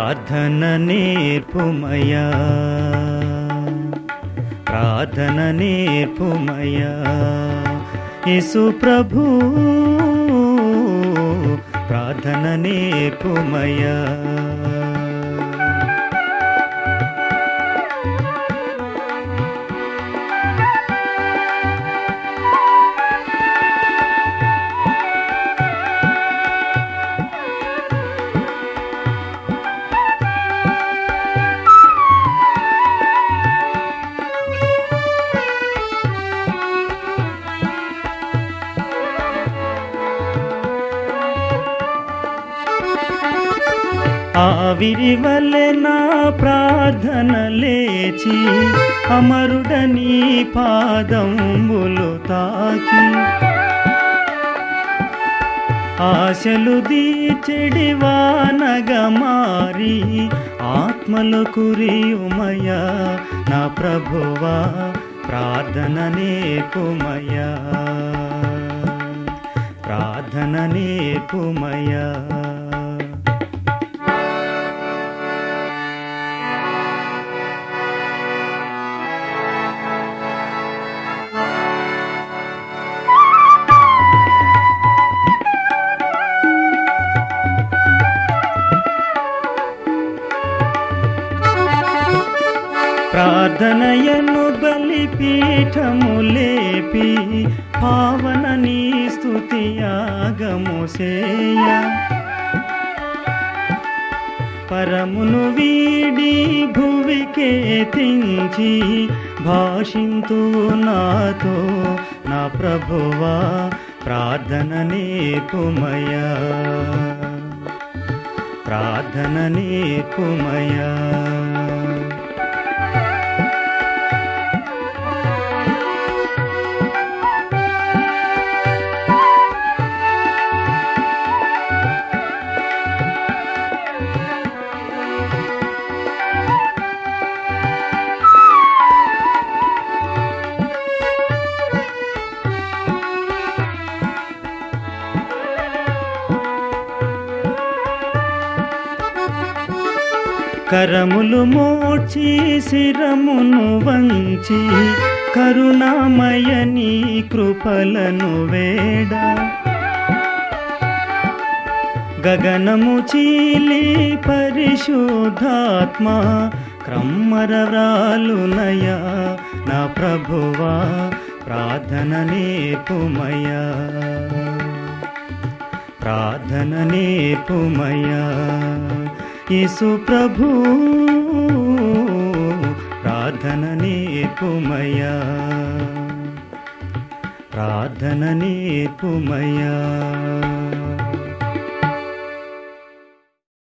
ప్రార్థన నేర్పుమయా, ప్రార్థన నేర్పుమయా యేసు ప్రభు, ప్రార్థన నేర్పుమయా. ఆవిరి వలె నా ప్రార్థన లేచి అమరుడని పాదంబులు తాకి, ఆశలు దీచెడి వానగా మారి ఆత్మలు కురియుమయా నా ప్రభువా, ప్రార్థన నేర్పుమయా, ప్రార్థన నేర్పుమయా. ప్రార్థనయను బలిపీఠము లేపి పావన నీ స్తుతి యాగము సేయ, పరమును వీడి భువికే తెంచి భాషింతు నాతో నా ప్రభువా, ప్రార్థన నేర్పుమయా, ప్రార్థన నేర్పుమయా. కరములు మోచి శిరమును వంచి కరుణామయ నీ కృపలను వేడ, గగనము చీలి పరిశుద్ధాత్మ క్రమ్మరరాలునయా నా ప్రభువా, ప్రార్థన నేర్పుమయా, ప్రార్థన నేర్పుమయా యేసు ప్రభు, ప్రార్థన నేర్పుమయా, ప్రార్థన నేర్పుమయా.